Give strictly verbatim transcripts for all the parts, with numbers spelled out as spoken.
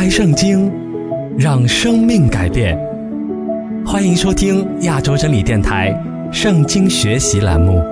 开圣经，让生命改变。欢迎收听亚洲真理电台圣经学习栏目。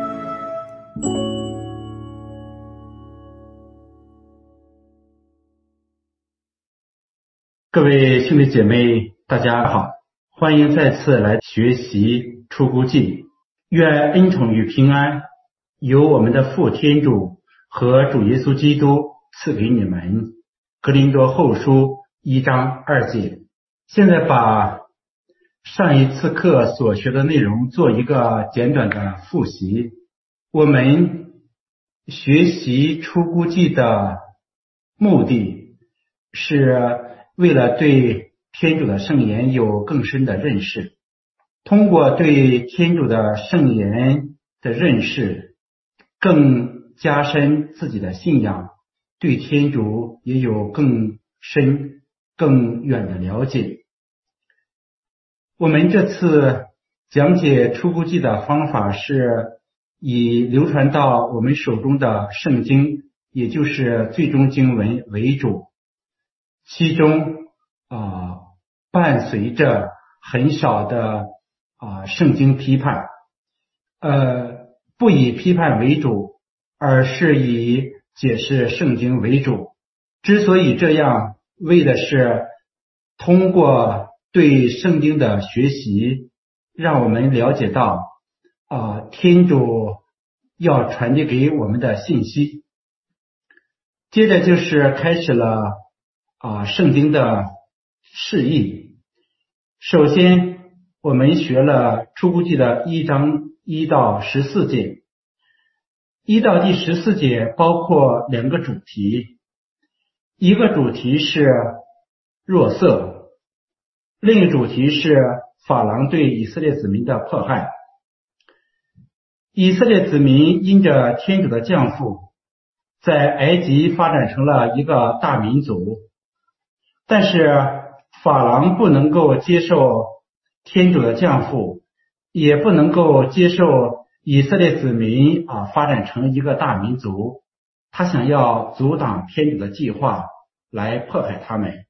各位兄弟姐妹，大家好，欢迎再次来学习出谷记。愿恩宠与平安由我们的父天主和主耶稣基督赐给你们。格林多后书一章二节。现在把上一次课所学的内容做一个简短的复习。我们学习出谷记的目的是为了对天主的圣言有更深的认识，通过对天主的圣言的认识，更加深自己的信仰，对天主也有更深更远的了解。我们这次讲解出谷记的方法是以流传到我们手中的圣经，也就是最终经文为主，其中啊、呃、伴随着很少的啊、呃、圣经批判，呃不以批判为主，而是以解释圣经为主。之所以这样，为的是通过对圣经的学习，让我们了解到啊、呃、天主要传递给我们的信息。接着就是开始了啊、呃、圣经的释义。首先我们学了出谷记的一章一到十四节，一到第十四节包括两个主题，一个主题是若瑟，另一个主题是法郎对以色列子民的迫害。以色列子民因着天主的降福，在埃及发展成了一个大民族，但是法郎不能够接受天主的降福，也不能够接受以色列子民啊发展成一个大民族，他想要阻挡天主的计划，来迫害他们。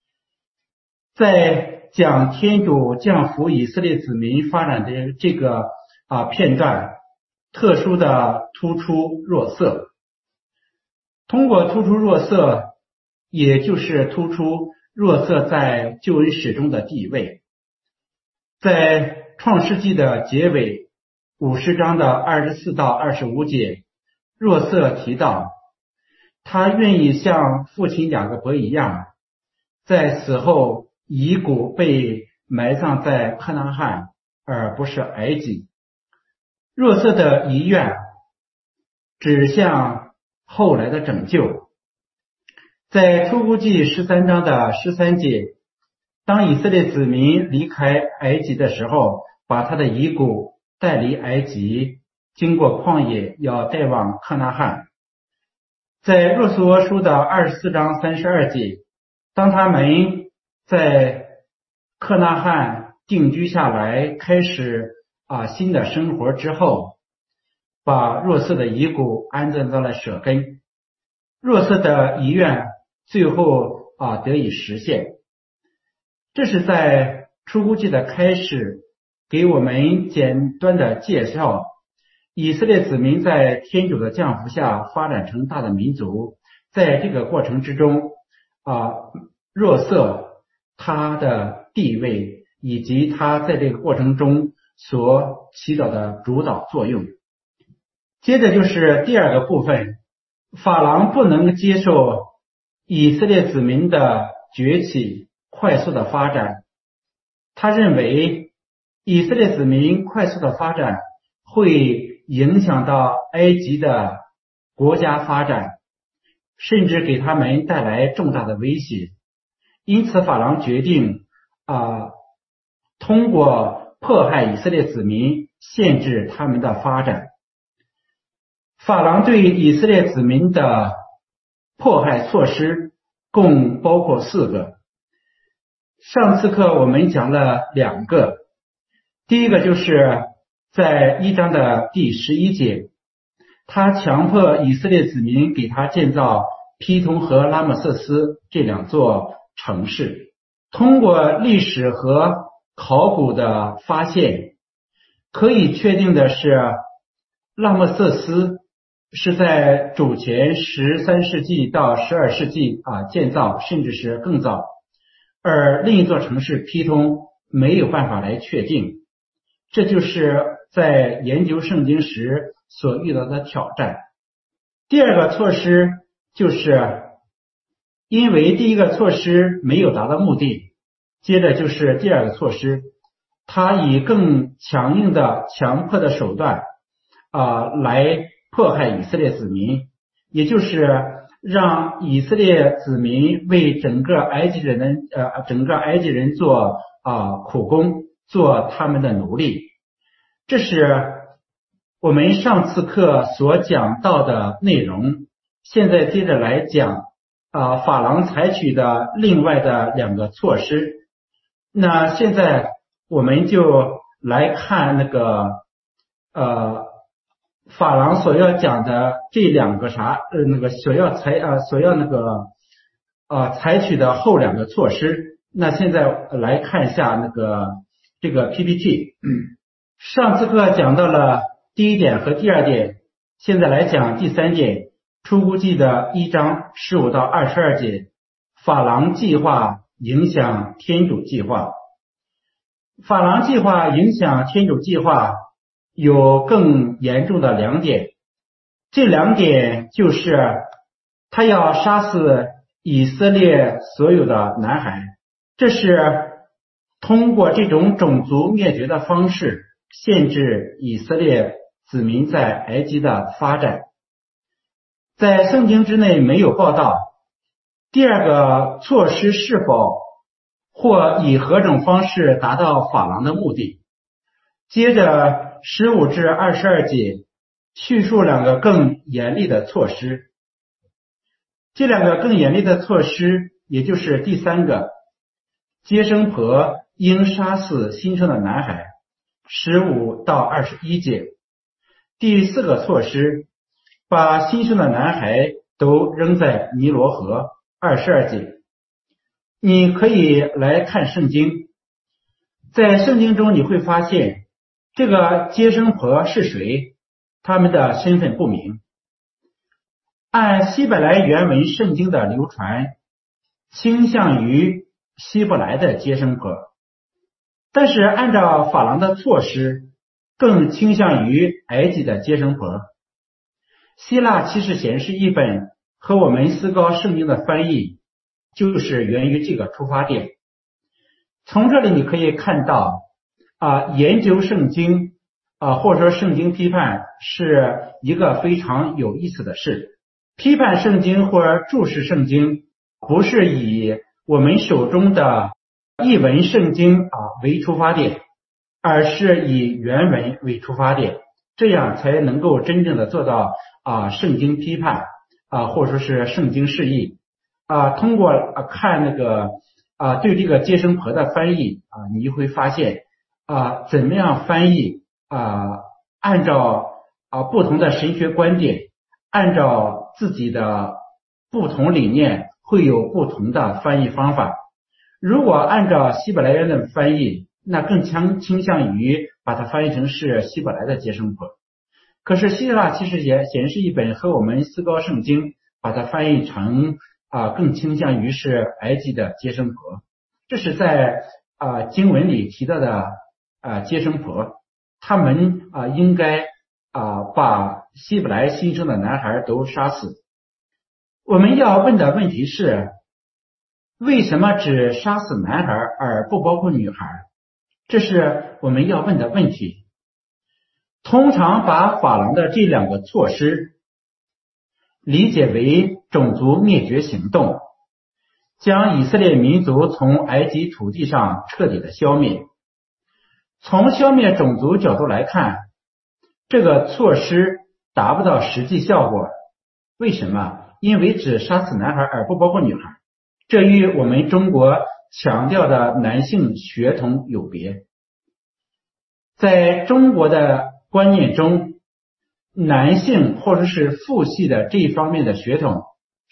在讲天主降福以色列子民发展的这个啊片段，特殊的突出若瑟。通过突出若瑟，也就是突出若瑟在救恩史中的地位。在创世纪的结尾五十章的二十四到二十五节，若瑟提到他愿意像父亲雅各伯一样，在死后遗骨被埋葬在克纳汉，而不是埃及。若瑟的遗愿指向后来的拯救。在出谷记十三章的十三节，当以色列子民离开埃及的时候，把他的遗骨带离埃及，经过旷野要带往克纳汉。在若苏俄书的二十四章三十二节，当他们在克纳汉定居下来，开始啊新的生活之后，把若瑟的遗骨安葬在了舍根。若瑟的遗愿最后啊得以实现。这是在出谷记的开始给我们简单的介绍以色列子民在天主的降福下发展成大的民族。在这个过程之中啊，若瑟他的地位以及他在这个过程中所起到的主导作用。接着就是第二个部分，法郎不能接受以色列子民的崛起快速的发展。他认为以色列子民快速的发展会影响到埃及的国家发展，甚至给他们带来重大的威胁。因此法郎决定啊、呃，通过迫害以色列子民限制他们的发展。法郎对以色列子民的迫害措施共包括四个。上次课我们讲了两个，第一个就是在一章的第十一节，他强迫以色列子民给他建造批通和拉莫瑟斯这两座城市。通过历史和考古的发现，可以确定的是，拉莫瑟斯是在主前十三世纪到十二世纪啊建造，甚至是更早。而另一座城市批通没有办法来确定，这就是在研究圣经时所遇到的挑战。第二个措施就是因为第一个措施没有达到目的，接着就是第二个措施，他以更强硬的强迫的手段啊、呃、来迫害以色列子民，也就是让以色列子民为整个埃及人的呃整个埃及人做啊、呃、苦工，做他们的奴隶。这是我们上次课所讲到的内容。现在接着来讲啊、呃、法郎采取的另外的两个措施。那现在我们就来看那个呃法郎所要讲的这两个啥呃那个所要采呃所要那个呃采取的后两个措施。那现在来看一下那个这个 P P T。嗯，上次课讲到了第一点和第二点，现在来讲第三点，出谷记的一章十五到二十二节，法郎计划影响天主计划。法郎计划影响天主计划有更严重的两点，这两点就是他要杀死以色列所有的男孩，这是通过这种种族灭绝的方式限制以色列子民在埃及的发展。在圣经之内没有报道第二个措施是否或以何种方式达到法郎的目的。接着十五至二十二节叙述两个更严厉的措施，这两个更严厉的措施也就是第三个，接生婆应杀死新生的男孩，十五到二十一节。第四个措施，把新生的男孩都扔在尼罗河，二十二节。你可以来看圣经，在圣经中你会发现这个接生婆是谁，他们的身份不明。按希伯来原文圣经的流传，倾向于希伯来的接生婆，但是按照法郎的措施，更倾向于埃及的接生婆。希腊启示显示译本和我们思高圣经的翻译就是源于这个出发点。从这里你可以看到啊，研究圣经啊，或者说圣经批判是一个非常有意思的事。批判圣经或者注释圣经，不是以我们手中的译文圣经啊为出发点，而是以原文为出发点，这样才能够真正的做到啊圣经批判啊，或者说是圣经释义啊。通过啊看那个啊对这个接生婆的翻译啊，你就会发现啊怎么样翻译啊，按照啊不同的神学观点，按照自己的不同理念会有不同的翻译方法。如果按照希伯来人的翻译，那更倾倾向于把它翻译成是希伯来的接生婆。可是希腊其实也显示译本和我们思高圣经把它翻译成啊更倾向于是埃及的接生婆。这是在啊经文里提到的啊接生婆，他们啊应该啊把希伯来新生的男孩都杀死。我们要问的问题是，为什么只杀死男孩而不包括女孩？这是我们要问的问题。通常把法郎的这两个措施理解为种族灭绝行动，将以色列民族从埃及土地上彻底的消灭。从消灭种族角度来看，这个措施达不到实际效果。为什么？因为只杀死男孩而不包括女孩，这与我们中国强调的男性血统有别。在中国的观念中，男性或者是父系的这一方面的血统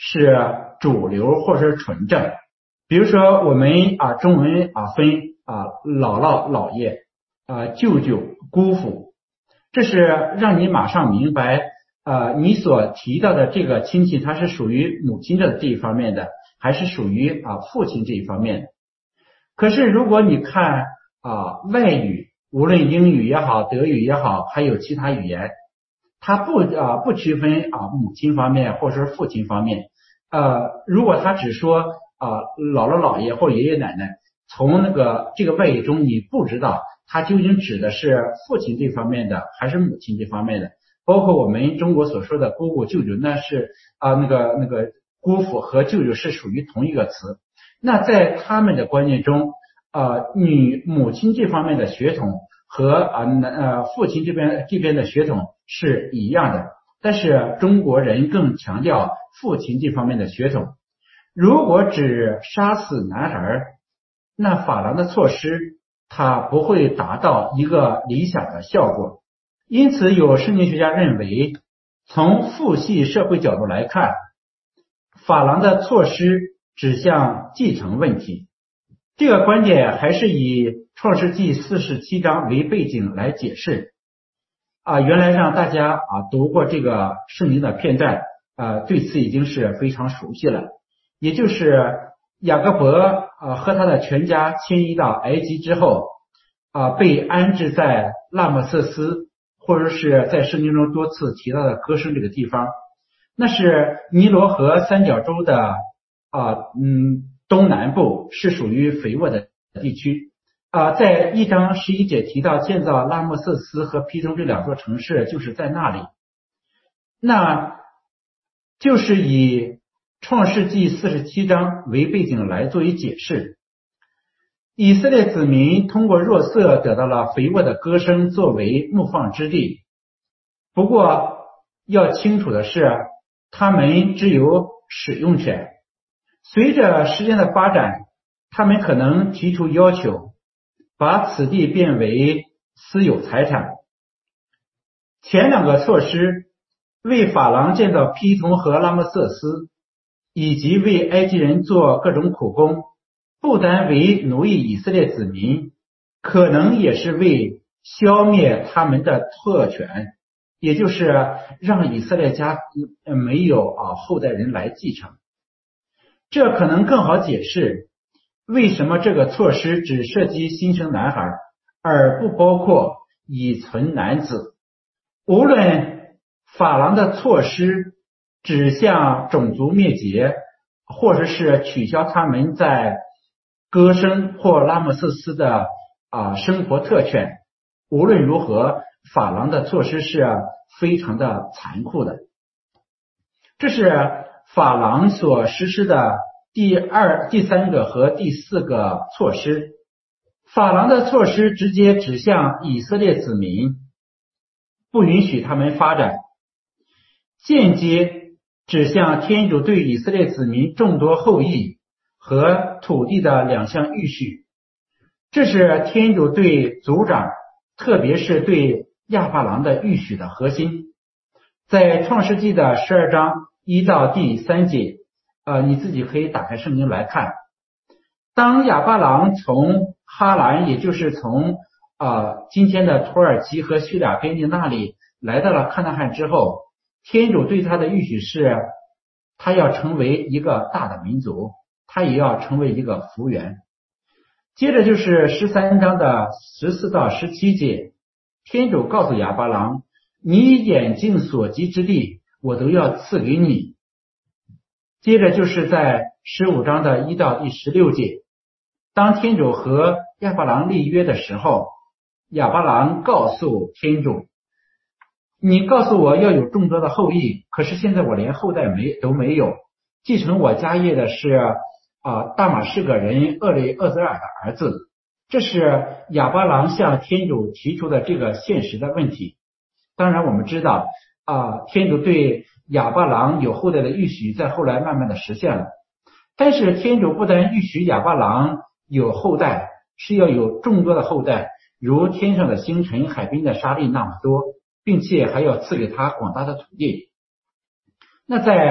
是主流或是纯正。比如说我们啊中文啊分啊姥姥姥爷啊舅舅姑父，这是让你马上明白啊你所提到的这个亲戚他是属于母亲的这一方面的，还是属于啊父亲这一方面的。可是如果你看啊外语，无论英语也好，德语也好，还有其他语言，它不啊不区分啊母亲方面或者是父亲方面。呃，如果他只说啊姥姥姥爷或爷爷奶奶，从那个这个外语中你不知道他究竟指的是父亲这方面的还是母亲这方面的。包括我们中国所说的姑姑舅舅，那是啊那个那个姑父和舅舅是属于同一个词。那在他们的观念中，呃，女母亲这方面的血统和啊呃父亲这边这边的血统是一样的，但是中国人更强调父亲这方面的血统。如果只杀死男孩，那法郎的措施它不会达到一个理想的效果。因此有圣经学家认为，从父系社会角度来看，法郎的措施指向继承问题。这个观点还是以创世纪四十七章为背景来解释。啊，原来让大家啊读过这个圣经的片段，啊对此已经是非常熟悉了。也就是雅各伯啊和他的全家迁移到埃及之后，啊被安置在拉莫瑟斯，或者是在圣经中多次提到的歌声这个地方，那是尼罗河三角洲的啊嗯东南部，是属于肥沃的地区。啊，在一章十一节提到建造拉莫瑟斯和皮通这两座城市，就是在那里。那就是以创世纪四十七章为背景来作为解释。以色列子民通过若瑟得到了肥沃的歌声作为牧放之地。不过要清楚的是，他们只有使用权。随着时间的发展，他们可能提出要求，把此地变为私有财产。前两个措施为法郎建造皮通和拉莫瑟斯，以及为埃及人做各种苦工，不单为奴役以色列子民，可能也是为消灭他们的特权，也就是让以色列家没有啊后代人来继承。这可能更好解释为什么这个措施只涉及新生男孩，而不包括已存男子。无论法郎的措施指向种族灭绝，或者是取消他们在歌声或拉莫瑟斯的啊生活特权，无论如何，法郎的措施是非常的残酷的。这是法郎所实施的第二、第三个和第四个措施。法郎的措施直接指向以色列子民，不允许他们发展；间接指向天主对以色列子民众多后裔和土地的两项预许。这是天主对族长，特别是对亚巴郎的预许的核心。在创世纪的十二章一到第三节，呃，你自己可以打开圣经来看。当亚巴郎从哈兰，也就是从呃今天的土耳其和叙利亚边境那里来到了迦南汉之后，天主对他的预许是，他要成为一个大的民族，他也要成为一个福源。接着就是十三章的十四到十七节，天主告诉亚巴郎，你眼睛所及之地，我都要赐给你。接着就是在十五章的一到第十六节，当天主和亚巴郎立约的时候，亚巴郎告诉天主，你告诉我要有众多的后裔，可是现在我连后代没都没有，继承我家业的是啊大马士革人厄雷厄泽尔的儿子。这是亚巴郎向天主提出的这个现实的问题。当然我们知道啊，天主对亚巴郎有后代的预许在后来慢慢的实现了，但是天主不但预许亚巴郎有后代，是要有众多的后代，如天上的星辰、海滨的沙粒那么多，并且还要赐给他广大的土地。那在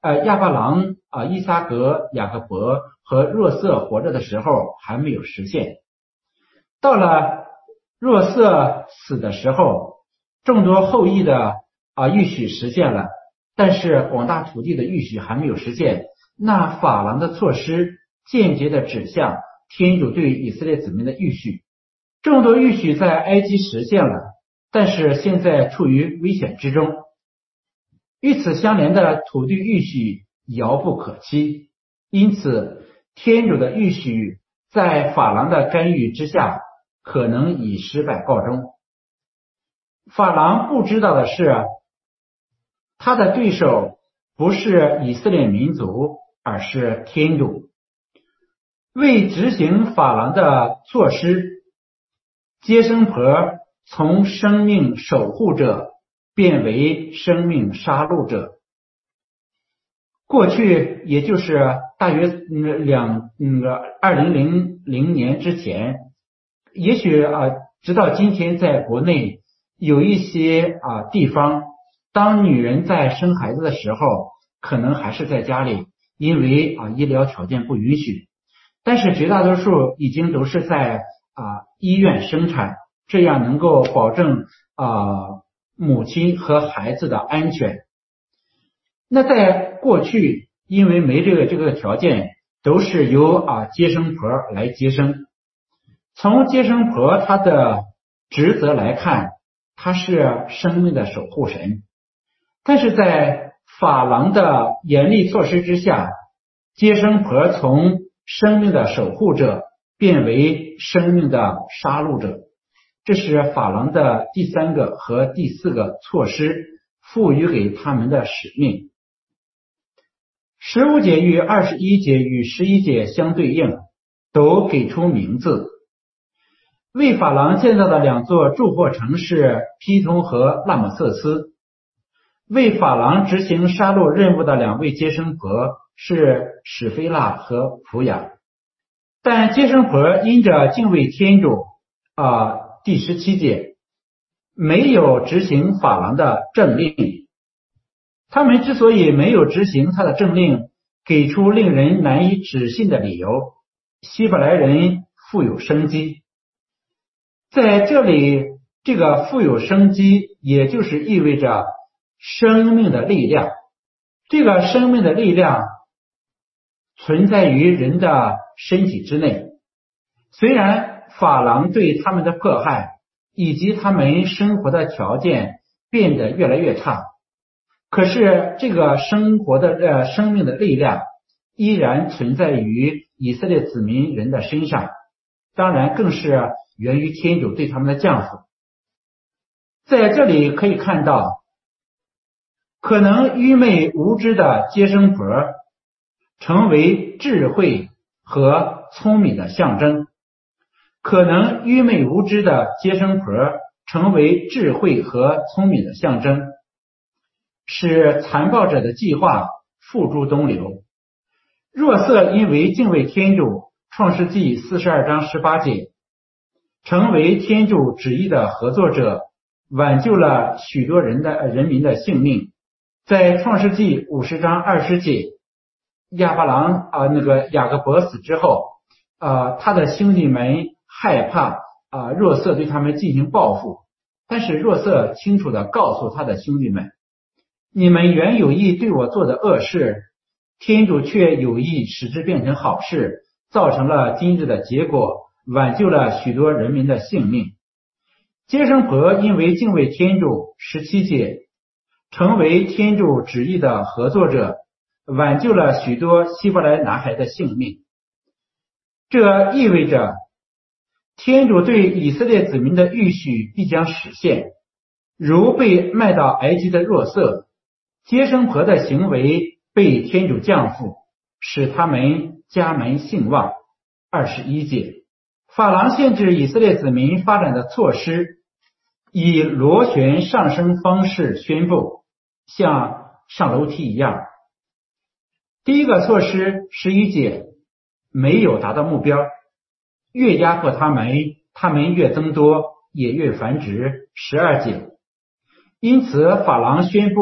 呃亚巴郎啊、伊撒格、雅各伯和若瑟活着的时候还没有实现。到了若瑟死的时候，众多后裔的啊预许实现了，但是广大土地的预许还没有实现。那法郎的措施间接的指向天主对以色列子民的预许。众多预许在埃及实现了，但是现在处于危险之中。与此相连的土地预许遥不可期，因此天主的预许在法郎的干预之下可能以失败告终。法郎不知道的是，他的对手不是以色列民族，而是天主。为执行法郎的措施，接生婆从生命守护者变为生命杀戮者。过去也就是大约两嗯二零零零年之前，也许啊直到今天在国内有一些啊地方，当女人在生孩子的时候，可能还是在家里，因为啊医疗条件不允许。但是绝大多数已经都是在啊医院生产，这样能够保证啊母亲和孩子的安全。那在过去，因为没这个这个条件，都是由啊接生婆来接生。从接生婆她的职责来看，她是生命的守护神。但是在法郎的严厉措施之下，接生婆从生命的守护者变为生命的杀戮者。这是法郎的第三个和第四个措施赋予给他们的使命。十五节与二十一节与十一节相对应，都给出名字。为法郎建造的两座驻货城是丕通和拉姆瑟斯。为法郎执行杀戮任务的两位接生婆是史菲拉和普雅。但接生婆因着敬畏天主啊，第十七节没有执行法郎的政令。他们之所以没有执行他的政令，给出令人难以置信的理由：希伯来人富有生机。在这里，这个富有生机也就是意味着生命的力量。这个生命的力量存在于人的身体之内。虽然法郎对他们的迫害以及他们生活的条件变得越来越差，可是这个生活的呃生命的力量依然存在于以色列子民人的身上，当然更是源于天主对他们的降福。在这里可以看到，可能愚昧无知的接生婆成为智慧和聪明的象征。可能愚昧无知的接生婆成为智慧和聪明的象征，使残暴者的计划付诸东流。若瑟因为敬畏天主，创世纪四十二章十八节，成为天主旨意的合作者，挽救了许多人的人民的性命。在创世纪五十章二十节，亚巴郎啊、呃、那个雅各伯死之后，啊、呃、他的兄弟们害怕啊、呃、若瑟对他们进行报复，但是若瑟清楚地告诉他的兄弟们，你们原有意对我做的恶事，天主却有意使之变成好事，造成了今日的结果，挽救了许多人民的性命。接生婆因为敬畏天主，十七节，成为天主旨意的合作者，挽救了许多希伯来男孩的性命。这意味着天主对以色列子民的预许必将实现，如被卖到埃及的若瑟，接生婆的行为被天主降福，使他们家门兴旺。二十一节，法郎限制以色列子民发展的措施，以螺旋上升方式宣布，像上楼梯一样。第一个措施十一节没有达到目标，越压迫他们，他们越增多，也越繁殖。十二节，因此法郎宣布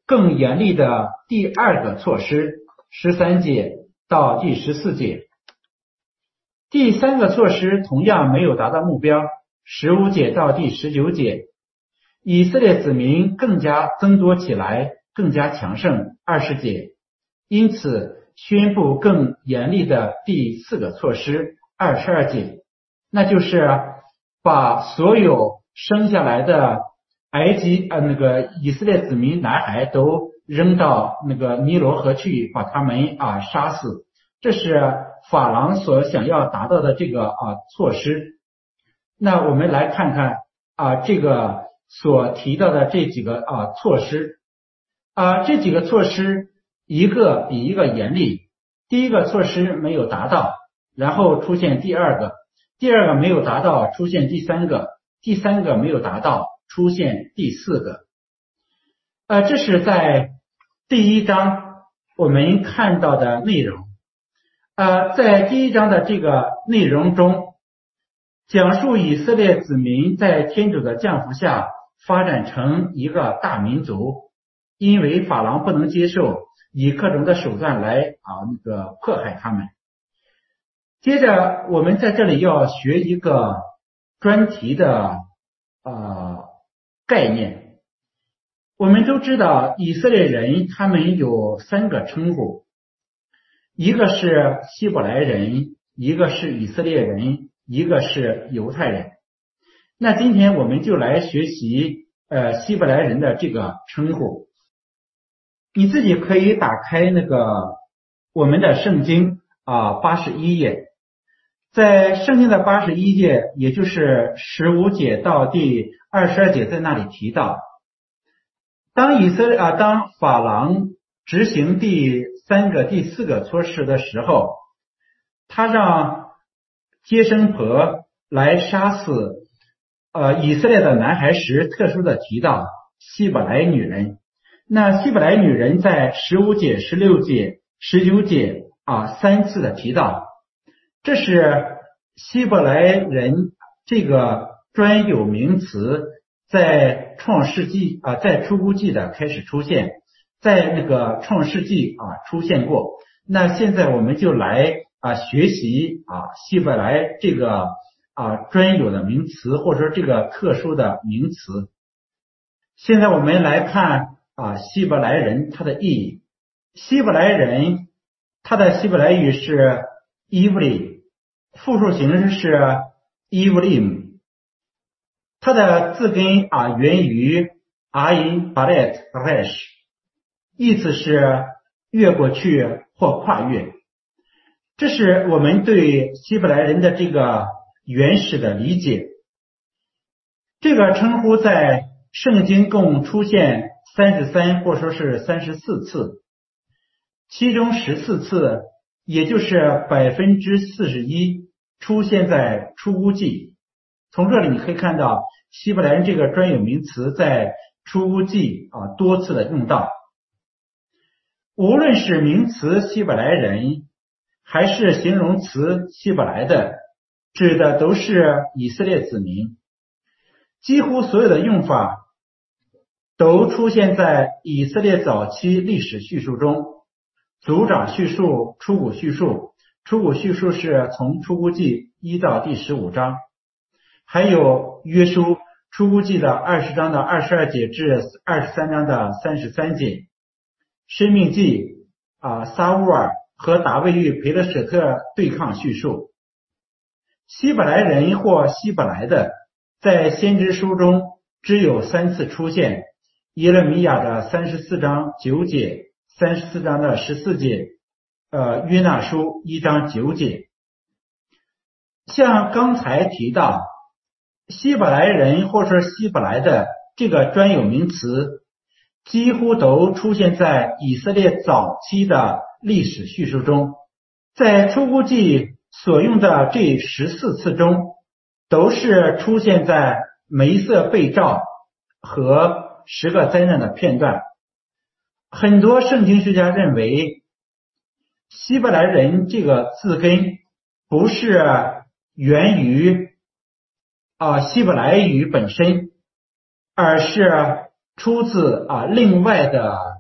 更严厉的第二个措施，十三节到第十四节。第三个措施同样没有达到目标，十五节到第十九节。以色列子民更加增多起来，更加强盛，二十节。因此宣布更严厉的第四个措施，二十二节，那就是把所有生下来的埃及呃那个以色列子民男孩都扔到那个尼罗河去，把他们啊杀死。这是法郎所想要达到的这个啊措施。那我们来看看啊这个所提到的这几个啊措施啊这几个措施一个比一个严厉。第一个措施没有达到，然后出现第二个，第二个没有达到，出现第三个，第三个没有达到，出现第四个。呃，这是在第一章我们看到的内容。呃，在第一章的这个内容中，讲述以色列子民在天主的降福下发展成一个大民族，因为法郎不能接受，以各种的手段来啊那个迫害他们。接着我们在这里要学一个专题的呃概念。我们都知道以色列人他们有三个称呼，一个是希伯来人，一个是以色列人，一个是犹太人。那今天我们就来学习呃希伯来人的这个称呼。你自己可以打开那个我们的圣经啊八十一页，在圣经的八十一页，也就是十五节到第二十二节，在那里提到，当以色列啊当法郎执行第三个、第四个措施的时候，他让接生婆来杀死呃以色列的男孩时，特殊的提到希伯来女人。那希伯来女人在十五节、十六节、十九节啊三次的提到，这是希伯来人这个专有名词在创世纪啊在出谷记的开始出现，在那个创世纪啊出现过。那现在我们就来啊学习啊希伯来这个啊专有的名词，或者说这个特殊的名词。现在我们来看啊，希伯来人他的意义。希伯来人他的希伯来语是 Ivli， 复数形式是 Ivlim， 它的字根啊源于 Ayin Baret Resh， 意思是越过去或跨越。这是我们对希伯来人的这个原始的理解。这个称呼在圣经共出现三十三或说是三十四次，其中十四次，也就是百分之四十一，出现在出谷记。从这里你可以看到希伯来人这个专有名词在出谷记啊多次的用到。无论是名词希伯来人，还是形容词希伯来的，指的都是以色列子民。几乎所有的用法都出现在以色列早期历史叙述中，族长叙述、出谷叙述。出谷叙述是从出谷记一到第十五章，还有约书出谷记的二十章的二十二节至二十三章的三十三节，申命记啊撒乌尔和大卫与培勒舍特对抗叙述。希伯来人或希伯来的在先知书中只有三次出现，耶勒米亚的三十四章九节，三十四章的十四节，呃，约拿书一章九节。像刚才提到，希伯来人或者希伯来的这个专有名词，几乎都出现在以色列早期的历史叙述中。在出谷记所用的这十四次中，都是出现在梅瑟被召和十个灾难的片段。很多圣经学家认为，希伯来人这个字根不是源于啊希伯来语本身，而是出自啊另外的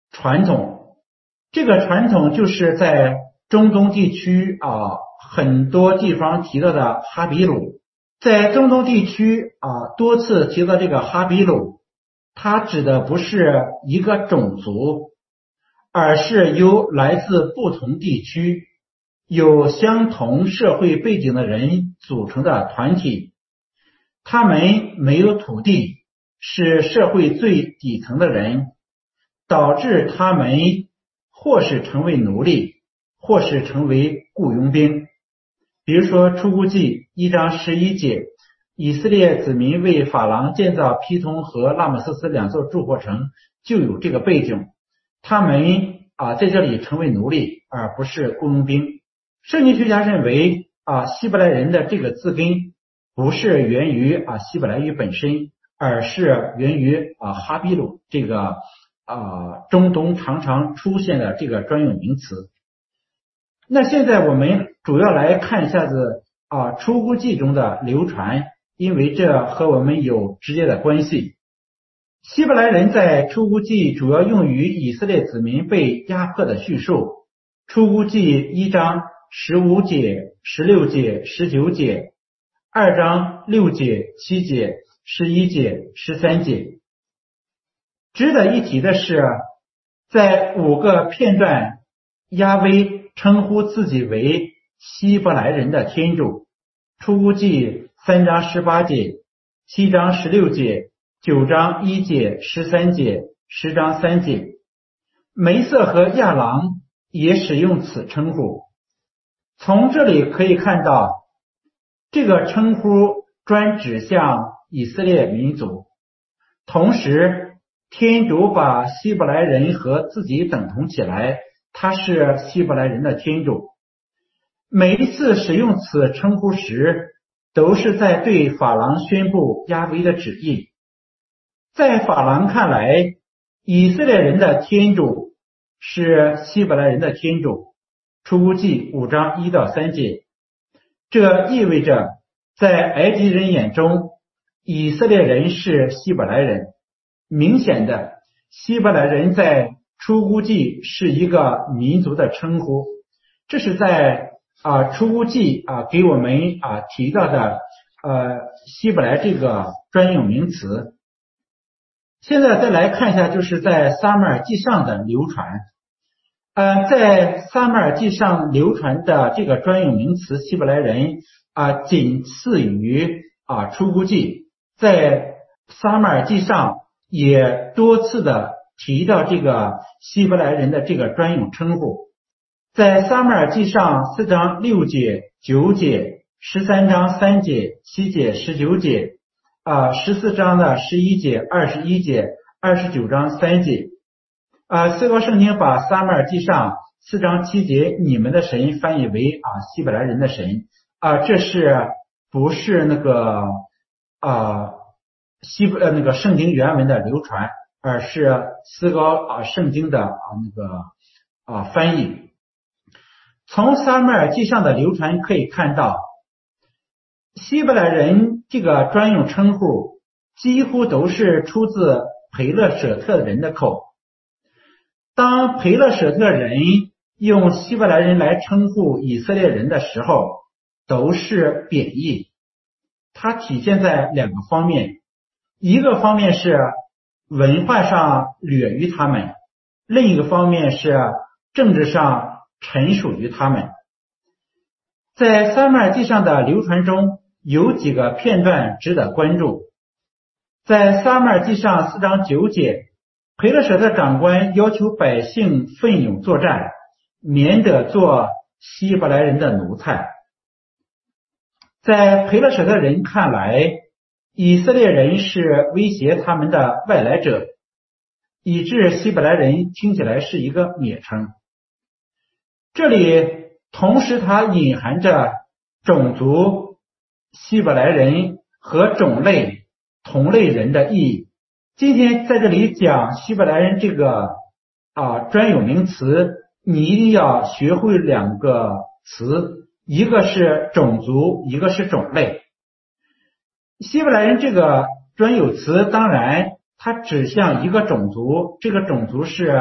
传统，这个传统就是在中东地区啊很多地方提到的哈比鲁。在中东地区啊多次提到这个哈比鲁，它指的不是一个种族，而是由来自不同地区有相同社会背景的人组成的团体。他们没有土地，是社会最底层的人，导致他们或是成为奴隶，或是成为雇佣兵。比如说出谷记一章十一节，以色列子民为法郎建造丕通和拉姆斯斯两座住货城，就有这个背景。他们啊在这里成为奴隶，而不是雇佣兵。圣经学家认为啊希伯来人的这个字根不是源于啊希伯来语本身，而是源于啊哈比鲁这个啊中东常常出现的这个专用名词。那现在我们主要来看一下子啊出谷记中的流传，因为这和我们有直接的关系。希伯来人在出谷记主要用于以色列子民被压迫的叙述。出谷记一章十五节、十六节、十九节，二章六节、七节、十一节、十三节。值得一提的是，在五个片段，亚威称呼自己为希伯来人的天主。出谷记三章十八节、七章十六节、九章一节、十三节、十章三节。梅瑟和亚郎也使用此称呼。从这里可以看到，这个称呼专指向以色列民族，同时天主把希伯来人和自己等同起来，他是希伯来人的天主。每一次使用此称呼时，都是在对法郎宣布亚威的旨意。在法郎看来，以色列人的天主是希伯来人的天主。出谷记五章一到三节。这意味着在埃及人眼中，以色列人是希伯来人。明显的，希伯来人在出谷记是一个民族的称呼，这是在啊出谷记啊给我们啊提到的呃希伯来这个专用名词。现在再来看一下，就是在撒母耳记上的流传。呃，在撒母耳记上流传的这个专用名词希伯来人啊，仅次于啊出谷记。在撒母耳记上也多次的提到这个希伯来人的这个专用称呼。在撒母耳记上四章六节、九节、十三章三节、七节、十九节啊，十四章的十一节、二十一节、二十九章三节。啊，思高圣经把撒母耳记上四章七节你们的神翻译为啊希伯来人的神啊，这是不是那个啊希伯呃那个圣经原文的流传，而是思高啊圣经的啊那个啊翻译。从撒母耳记上的流传可以看到，希伯来人这个专用称呼几乎都是出自培勒舍特人的口。当培勒舍特人用希伯来人来称呼以色列人的时候，都是贬义。它体现在两个方面，一个方面是文化上掠于他们，另一个方面是政治上臣属于他们。在撒母耳记上的流传中，有几个片段值得关注。在撒母耳记上四章九节，培勒舍特长官要求百姓奋勇作战，免得做希伯来人的奴才。在培勒舍特人看来，以色列人是威胁他们的外来者，以致希伯来人听起来是一个蔑称。这里同时它隐含着种族希伯来人和种类同类人的意义。今天在这里讲希伯来人这个啊专有名词，你一定要学会两个词，一个是种族，一个是种类。希伯来人这个专有词，当然它指向一个种族，这个种族是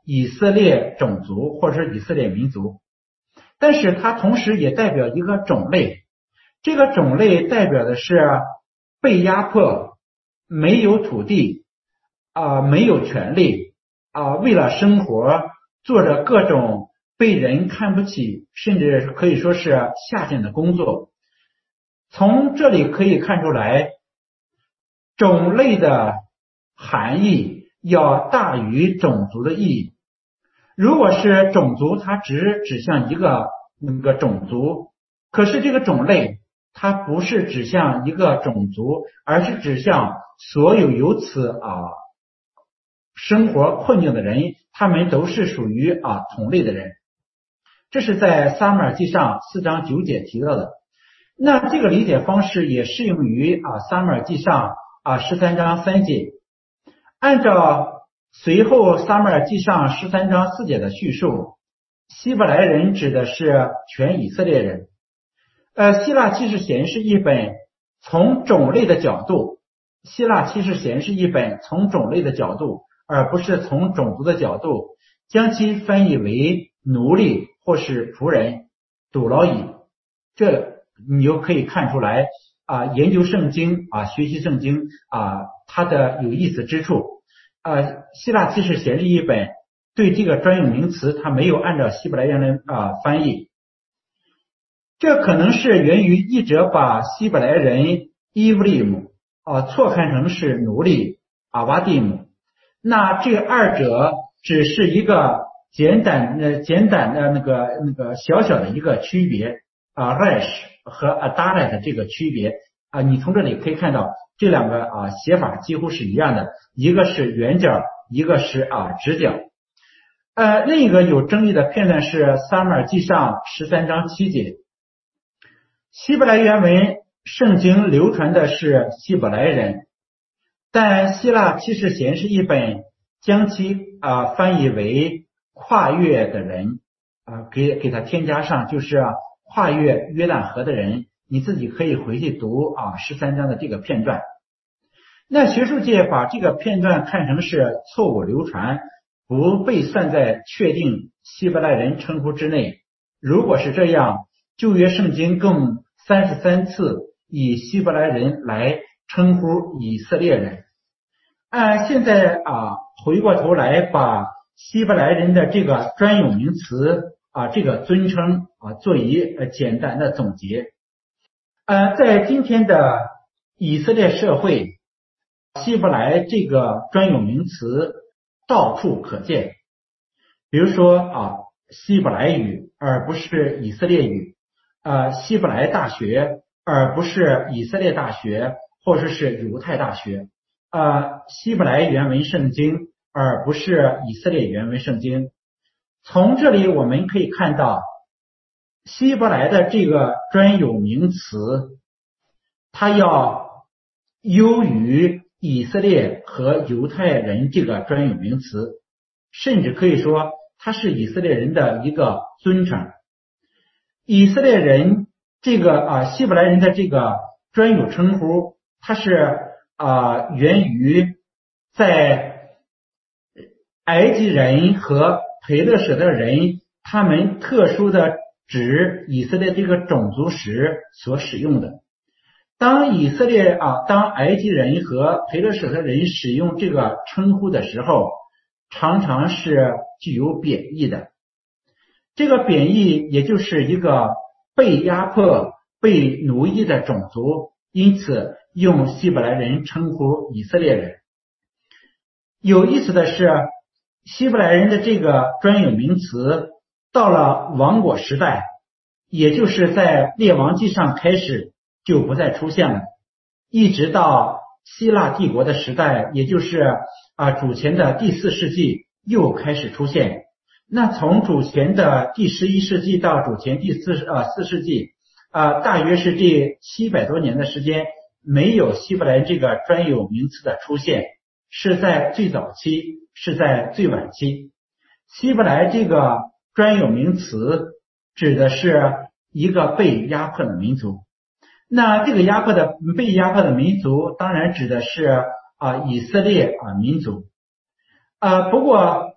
以色列种族或者是以色列民族，但是它同时也代表一个种类，这个种类代表的是被压迫、没有土地啊、呃、没有权利啊、呃、为了生活做着各种被人看不起，甚至可以说是下贱的工作。从这里可以看出来，种类的含义要大于种族的意义。如果是种族，它只指向一个那个种族，可是这个种类它不是指向一个种族，而是指向所有由此啊生活困境的人，他们都是属于啊同类的人。这是在撒母耳记上四章九节提到的。那这个理解方式也适用于啊撒母耳记上啊十三章三节。按照随后撒母耳记上十三章四节的叙述，希伯来人指的是全以色列人。呃，希腊启示显示一本从种类的角度，希腊启示显示一本从种类的角度，而不是从种族的角度，将其翻译为奴隶或是仆人、堵劳乙。这你就可以看出来啊，研究圣经啊，学习圣经啊，它的有意思之处。啊，希腊启示显示一本对这个专有名词，它没有按照希伯来人的啊翻译。这可能是源于译者把希伯来人伊夫利姆啊错看成是奴隶阿瓦蒂姆。那这二者只是一个简单呃简单的那个那个小小的一个区别啊 ，rash 和 adara 的这个区别啊，你从这里可以看到这两个啊写法几乎是一样的，一个是圆角，一个是啊直角。呃，另一个有争议的片段是撒母耳记上十三章七节。希伯来原文圣经流传的是希伯来人，但希腊启示显示译本将其啊、呃、翻译为跨越的人啊、呃，给给它添加上就是跨越约旦河的人。你自己可以回去读啊十三章的这个片段。那学术界把这个片段看成是错误流传，不被算在确定希伯来人称呼之内。如果是这样，旧约圣经共三十三次以希伯来人来称呼以色列人。按现在啊回过头来把希伯来人的这个专有名词啊这个尊称啊做一呃简单的总结。呃，在今天的以色列社会，希伯来这个专有名词到处可见。比如说啊希伯来语而不是以色列语，呃希伯来大学而不是以色列大学或者是犹太大学，呃希伯来原文圣经而不是以色列原文圣经。从这里我们可以看到，希伯来的这个专有名词，它要优于以色列和犹太人这个专有名词，甚至可以说它是以色列人的一个尊称。以色列人这个啊希伯来人的这个专有称呼，它是啊源于在埃及人和培勒舍特人他们特殊的指以色列这个种族时所使用的。当以色列啊，当埃及人和培勒舍特人使用这个称呼的时候，常常是具有贬义的。这个贬义也就是一个被压迫、被奴役的种族，因此用希伯来人称呼以色列人。有意思的是，希伯来人的这个专有名词到了王国时代，也就是在列王记上开始就不再出现了，一直到希腊帝国的时代，也就是啊主前的第四世纪又开始出现。那从主前的第十一世纪到主前第四啊四世纪啊，大约是这七百多年的时间，没有希伯来这个专有名词的出现，是在最早期，是在最晚期。希伯来这个专有名词指的是一个被压迫的民族。那这个压迫的被压迫的民族当然指的是啊以色列啊民族啊。不过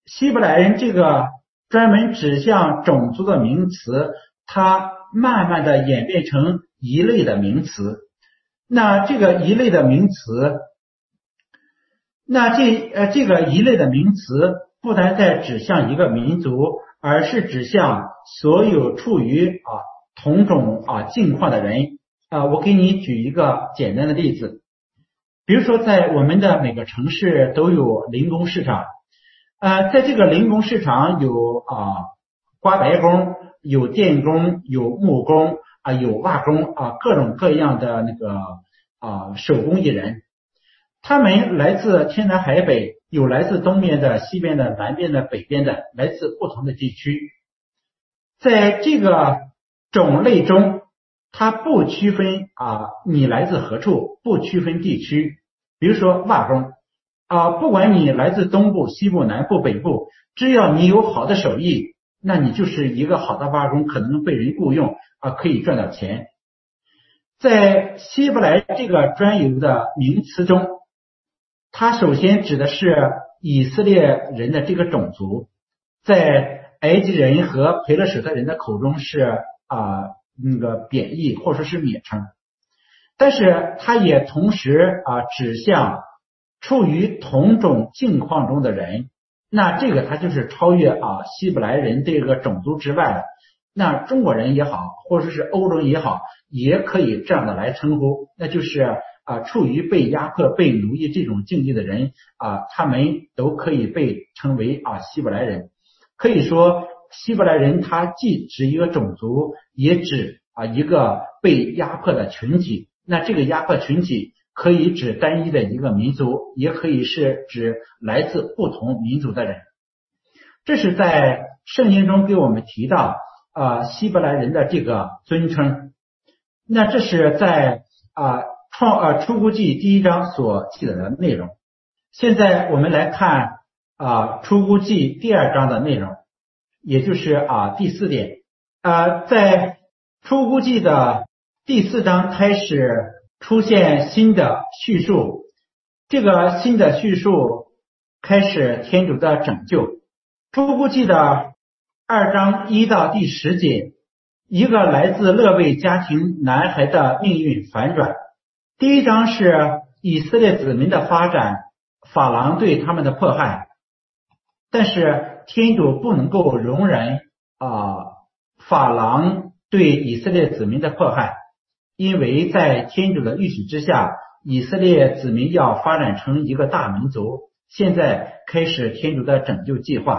希伯来人这个专门指向种族的名词，它慢慢的演变成一类的名词。那这个一类的名词，那这呃这个一类的名词不单在指向一个民族，而是指向所有处于啊同种啊境况的人啊。我给你举一个简单的例子，比如说在我们的每个城市都有零工市场，呃，在这个零工市场有啊刮白工，有电工，有木工啊，有瓦工啊，各种各样的那个啊手工艺人，他们来自天南海北，有来自东边的、西边的、南边的、北边的，来自不同的地区。在这个种类中，它不区分啊你来自何处，不区分地区。比如说瓦工啊，不管你来自东部、西部、南部、北部，只要你有好的手艺，那你就是一个好的瓦工，可能被人雇佣啊，可以赚到钱。在希伯来这个专有的名词中，它首先指的是以色列人的这个种族，在埃及人和培勒舍特人的口中是啊那个贬义或者说是蔑称，但是它也同时啊指向处于同种境况中的人，那这个它就是超越啊希伯来人这个种族之外了。那中国人也好，或者是欧洲人也好，也可以这样的来称呼，那就是啊处于被压迫、被奴役这种境地的人啊，他们都可以被称为啊希伯来人。可以说希伯来人他既指一个种族，也指啊一个被压迫的群体。那这个压迫群体可以指单一的一个民族，也可以是指来自不同民族的人。这是在圣经中给我们提到啊希伯来人的这个尊称。那这是在啊创啊出谷记第一章所记载的内容。现在我们来看啊出谷记第二章的内容，也就是啊第四点啊在出谷记的第四章开始出现新的叙述，这个新的叙述开始天主的拯救。出谷记的二章一到第十节，一个来自勒卫家庭男孩的命运反转。第一章是以色列子民的发展，法郎对他们的迫害，但是天主不能够容忍啊法郎对以色列子民的迫害，因为在天主的预许之下，以色列子民要发展成一个大民族。现在开始天主的拯救计划。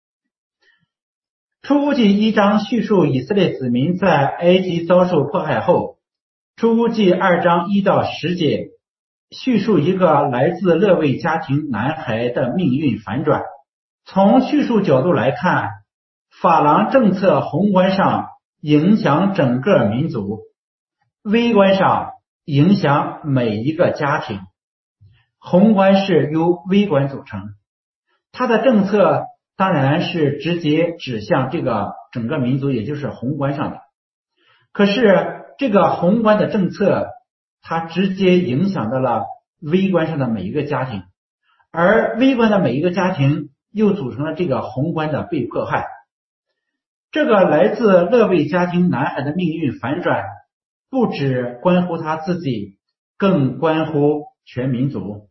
出谷记一章叙述以色列子民在埃及遭受迫害后，出谷记二章一到十节叙述一个来自勒卫家庭男孩的命运反转。从叙述角度来看，法郎政策宏观上影响整个民族，微观上影响每一个家庭。宏观是由微观组成，它的政策当然是直接指向这个整个民族，也就是宏观上的。可是这个宏观的政策，它直接影响到了微观上的每一个家庭，而微观的每一个家庭又组成了这个宏观的被迫害。这个来自勒卫家庭男孩的命运反转，不只关乎他自己，更关乎全民族。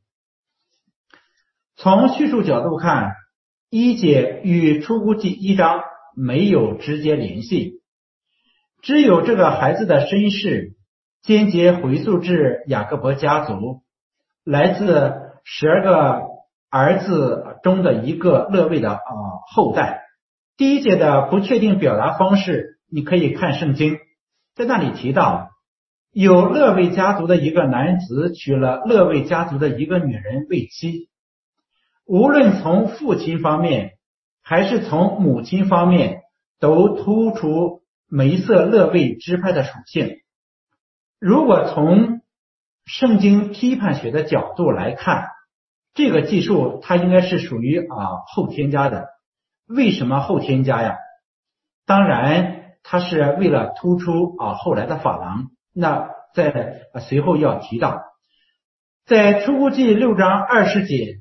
从叙述角度看，一节与出谷记一章没有直接联系，只有这个孩子的身世间接回溯至雅各伯家族，来自十二个儿子中的一个勒卫的啊后代。第一节的不确定表达方式，你可以看圣经，在那里提到有勒卫家族的一个男子娶了勒卫家族的一个女人为妻。无论从父亲方面还是从母亲方面，都突出梅瑟勒卫支派的属性。如果从圣经批判学的角度来看，这个记述它应该是属于啊后添加的。为什么后添加呀？当然它是为了突出啊后来的法郎。那在、啊、随后要提到，在出谷记六章二十节，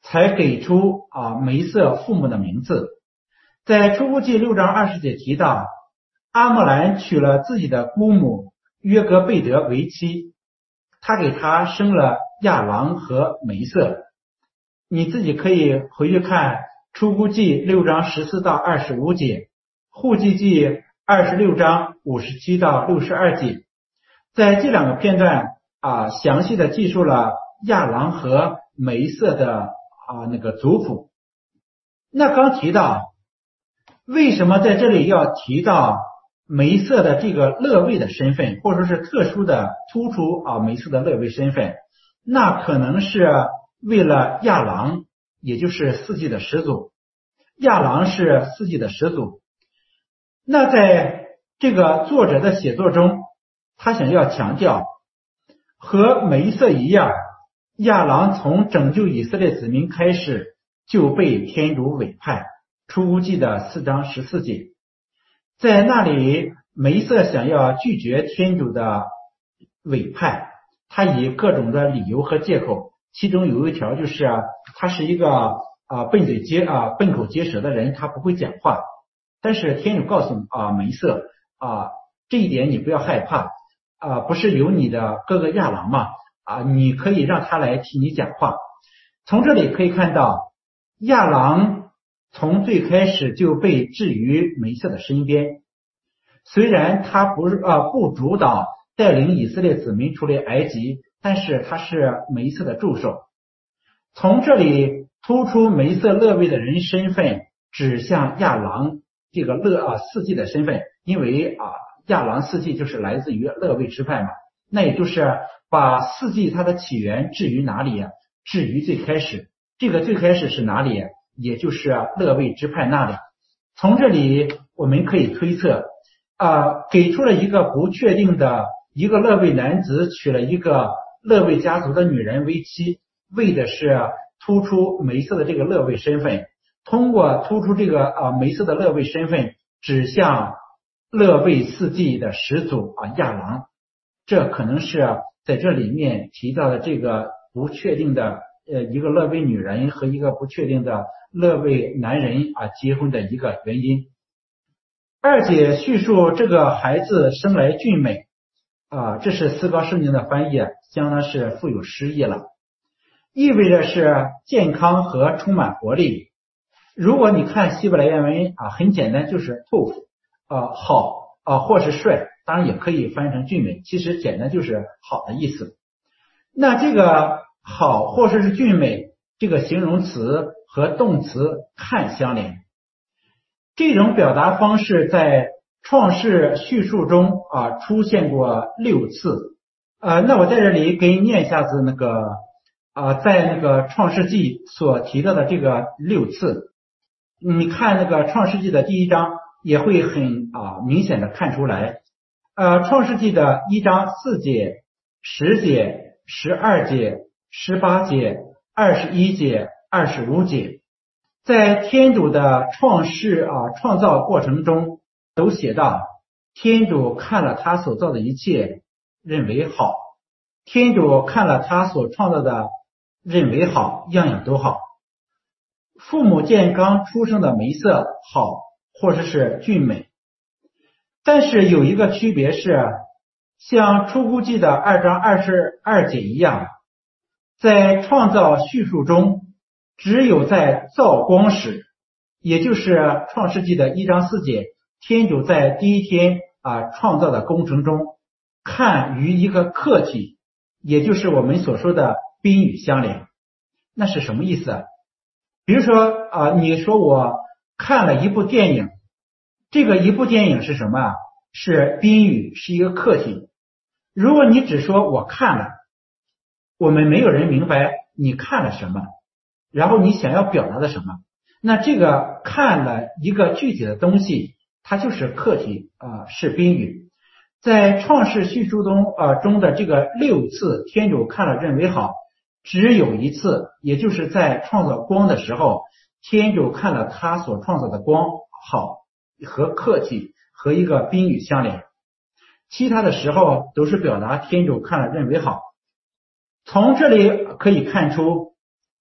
才给出啊梅瑟父母的名字。在出谷记六章二十节提到，阿莫兰娶了自己的姑母约格贝德为妻，他给他生了亚郎和梅瑟。你自己可以回去看出谷记六章十四到二十五节，户籍记二十六章五十七到六十二节，在这两个片段啊，详细的记述了亚郎和梅瑟的啊那个族谱。那刚提到，为什么在这里要提到梅瑟的这个勒位的身份，或者说是特殊的突出啊梅瑟的勒位身份？那可能是为了亚郎，也就是四季的始祖。亚郎是四季的始祖。那在这个作者的写作中，他想要强调，和梅瑟一样，亚郎从拯救以色列子民开始就被天主委派。出谷记的四章十四节，在那里梅瑟想要拒绝天主的委派，他以各种的理由和借口，其中有一条就是他是一个啊笨嘴结啊笨口结舌的人，他不会讲话。但是天主告诉啊梅瑟啊这一点你不要害怕啊，不是有你的哥哥亚郎吗？啊，你可以让他来替你讲话。从这里可以看到，亚郎从最开始就被置于梅瑟的身边，虽然他不是呃不主导带领以色列子民出离埃及，但是他是梅瑟的助手。从这里突出梅瑟勒位的人身份，指向亚郎这个勒啊四季的身份，因为啊亚郎四季就是来自于勒位支派嘛，那也就是把四季它的起源置于哪里呀？置于最开始，这个最开始是哪里？也就是勒位支派那里。从这里我们可以推测啊，给出了一个不确定的一个勒位男子娶了一个勒位家族的女人为妻，为的是突出梅瑟的这个勒位身份，通过突出这个啊梅瑟的勒位身份，指向勒位四季的始祖啊亚郎。这可能是在这里面提到的这个不确定的呃一个勒位女人和一个不确定的勒位男人啊结婚的一个原因。二节叙述这个孩子生来俊美啊，这是思高圣经的翻译，相当是富有诗意了，意味着是健康和充满活力。如果你看希伯来原文啊，很简单，就是透肤啊好啊或是帅，当然也可以翻译成俊美，其实简单就是好的意思。那这个好或者是俊美这个形容词和动词看相连，这种表达方式在创世叙述中啊出现过六次。呃，那我在这里给你念一下子那个啊，在那个创世纪所提到的这个六次，你看那个创世纪的第一章也会很啊明显的看出来。呃，创世纪的一章四节、十节、十二节、十八节、二十一节、二十五节，在天主的创世啊创造过程中都写到，天主看了他所造的一切，认为好。天主看了他所创造的，认为好，样样都好。父母见刚出生的梅瑟好，或者是俊美。但是有一个区别是，像出谷记的二章二十二节一样，在创造叙述中，只有在造光时，也就是创世纪的一章四节，天主在第一天啊创造的工程中，看于一个客体，也就是我们所说的宾语相连。那是什么意思？比如说啊，你说我看了一部电影，这个一部电影是什么啊？是宾语，是一个客体。如果你只说我看了，我们没有人明白你看了什么，然后你想要表达的什么。那这个看了一个具体的东西，它就是客体啊、呃，是宾语。在创世叙述中啊、呃、中的这个六次，天主看了认为好，只有一次，也就是在创造光的时候，天主看了他所创造的光好，和客体和一个宾语相连，其他的时候都是表达天主看了认为好。从这里可以看出，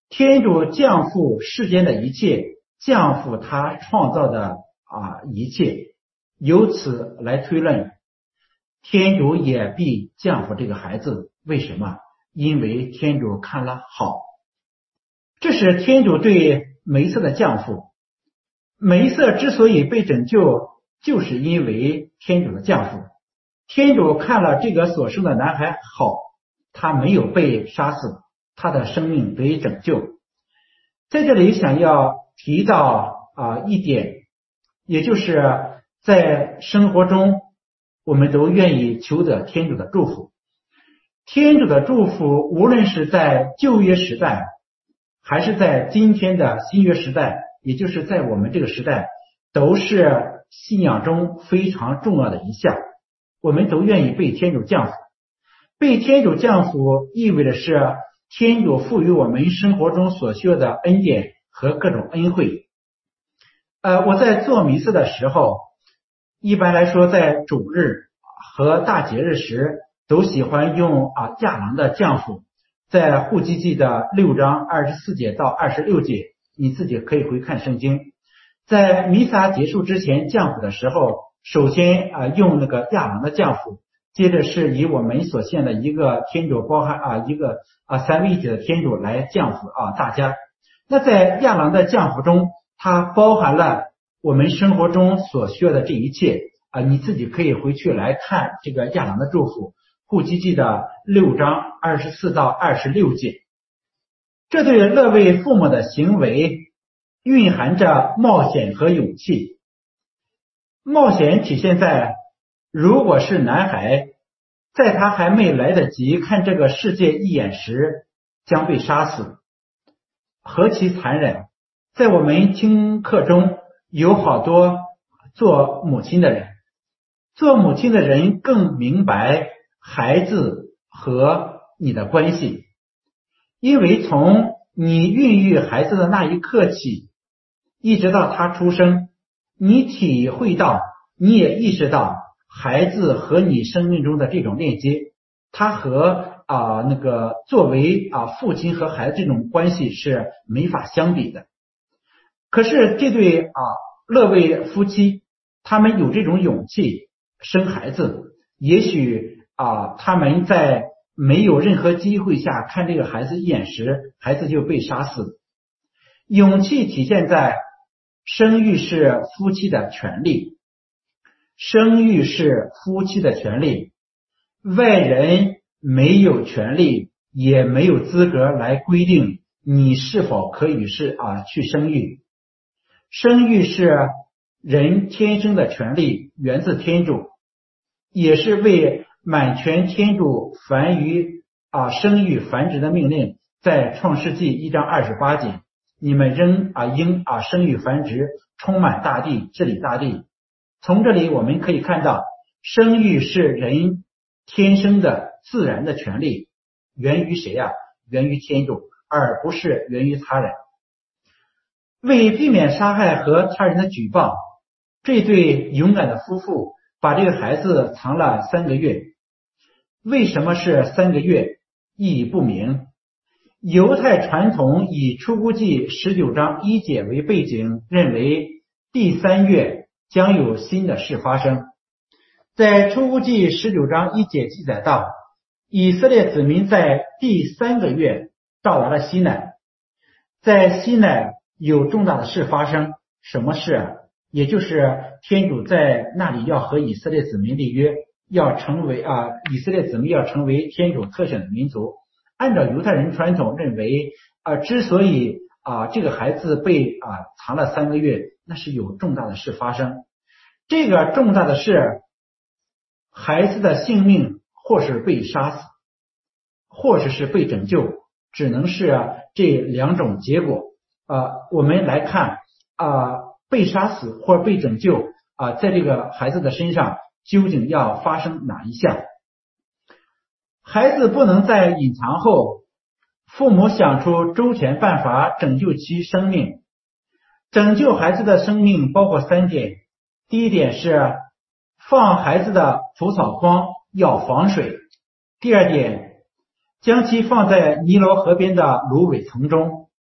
天主降付世间的一切，降付他创造的啊一切，由此来推论，天主也必降付这个孩子。为什么？因为天主看了好。这是天主对梅瑟的降付。梅瑟之所以被拯救，就是因为天主的降付。天主看了这个所生的男孩好，他没有被杀死，他的生命得以拯救。在这里想要提到啊一点，也就是在生活中我们都愿意求得天主的祝福。天主的祝福无论是在旧约时代还是在今天的新约时代，也就是在我们这个时代，都是信仰中非常重要的一项。我们都愿意被天主降福。被天主降福意味着是天主赋予我们生活中所需要的恩典和各种恩惠。呃，我在做弥撒的时候，一般来说在主日和大节日时，都喜欢用啊亚郎的降福，在户籍记的六章二十四节到二十六节，你自己可以回看圣经。在弥撒结束之前降福的时候，首先啊用那个亚郎的降福，接着是以我们所献的一个天主包含啊一个啊三位一体的天主来降福啊大家。那在亚郎的降福中，它包含了我们生活中所需要的这一切啊，你自己可以回去来看这个亚郎的祝福，户籍记的六章二十四到二十六节。这对乐为父母的行为蕴含着冒险和勇气。冒险体现在，如果是男孩，在他还没来得及看这个世界一眼时将被杀死，何其残忍。在我们听课中有好多做母亲的人，做母亲的人更明白孩子和你的关系，因为从你孕育孩子的那一刻起，一直到他出生，你体会到，你也意识到孩子和你生命中的这种链接，他和啊、呃、那个作为啊、呃、父亲和孩子这种关系是没法相比的。可是这对啊乐为夫妻，他们有这种勇气生孩子，也许啊他们在没有任何机会下看这个孩子一眼时，孩子就被杀死。勇气体现在生育是夫妻的权利，生育是夫妻的权利，外人没有权利也没有资格来规定你是否可以是啊去生育。生育是人天生的权利，源自天主，也是为满全天主繁育啊生育繁殖的命令，在创世纪一章二十八节，你们仍啊应啊生育繁殖，充满大地，治理大地。从这里我们可以看到，生育是人天生的自然的权利，源于谁呀？源于天主，而不是源于他人。为避免杀害和他人的举报，这对勇敢的夫妇把这个孩子藏了三个月。为什么是三个月？意义不明。犹太传统以出谷记十九章一节为背景，认为第三月将有新的事发生。在出谷记十九章一节记载到，以色列子民在第三个月到达了西乃，在西乃有重大的事发生。什么事啊？也就是天主在那里要和以色列子民立约，要成为啊以色列子民要成为天主特选的民族。按照犹太人传统认为啊，之所以啊这个孩子被啊藏了三个月，那是有重大的事发生。这个重大的事，孩子的性命或是被杀死，或者是被拯救，只能是这两种结果。啊，我们来看啊，被杀死或者被拯救啊，在这个孩子的身上究竟要发生哪一项？孩子不能在隐藏后，父母想出周全办法拯救其生命。拯救孩子的生命包括三点。第一点是放孩子的蒲草筐要防水。第二点，将其放在尼罗河边的芦苇丛中。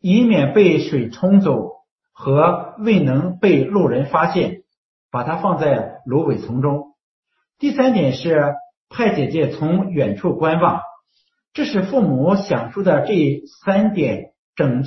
以免被水冲走和未能被路人发现，把它放在芦苇丛中。第三点是派姐姐从远处观望，这是父母想出的这三点整